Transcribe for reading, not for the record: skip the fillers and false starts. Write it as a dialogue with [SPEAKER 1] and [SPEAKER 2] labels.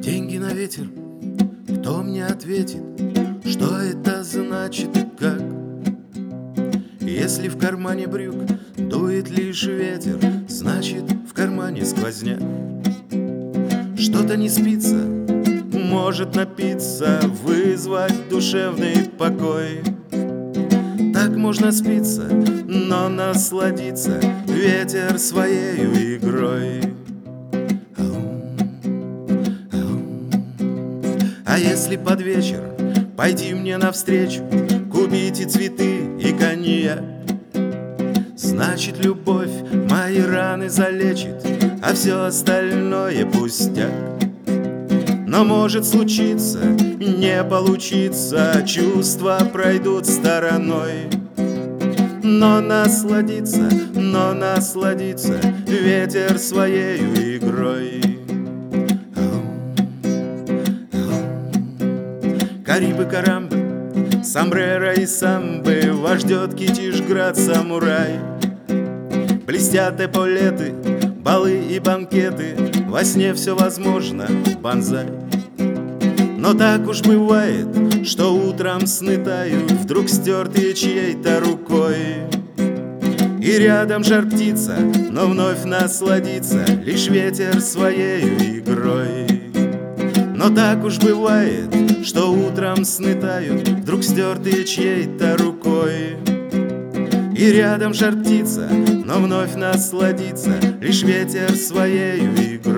[SPEAKER 1] Деньги на ветер, кто мне ответит, что это значит и как? Если в кармане брюк дует лишь ветер, значит в кармане сквозняк. Что-то не спится, может напиться, вызвать душевный покой. Так можно спиться, но насладиться ветер своею игрой. А если под вечер пойти мне навстречу, купите цветы и коньяк, значит любовь мои раны залечит, а все остальное пустяк. Но может случиться, не получиться, чувства пройдут стороной. Но насладиться ветер своею игрой. Карибы, карамбы, сомбреро и самбы, вас ждет Китишград, самурай. Блестят эполеты, балы и банкеты, во сне все возможно, бонзай. Но так уж бывает, что утром сны тают, вдруг стертые чьей-то рукой. И рядом жар птица, но вновь насладится лишь ветер своею игрой. Но так уж бывает, что утром сны тают, вдруг стертые чьей-то рукой. И рядом жар птица, но вновь насладится лишь ветер своею игрой.